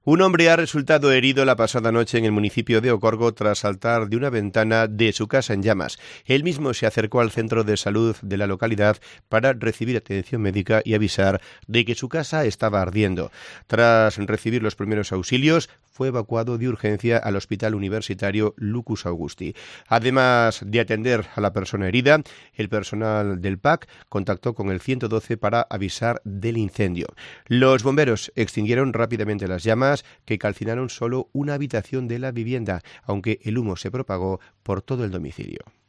Un hombre ha resultado herido la pasada noche en el municipio de Ocorgo tras saltar de una ventana de su casa en llamas. Él mismo se acercó al centro de salud de la localidad para recibir atención médica y avisar de que su casa estaba ardiendo. Tras recibir los primeros auxilios, fue evacuado de urgencia al Hospital Universitario Lucus Augusti. Además de atender a la persona herida, el personal del PAC contactó con el 112 para avisar del incendio. Los bomberos extinguieron rápidamente las llamas que calcinaron solo una habitación de la vivienda, aunque el humo se propagó por todo el domicilio.